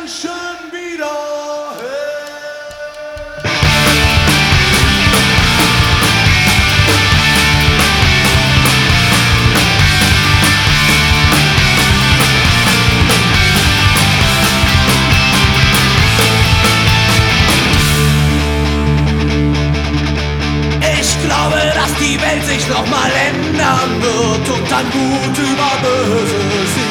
Menschen wieder her. Ich glaube, dass die Welt sich noch mal ändern wird und dann gut über Böse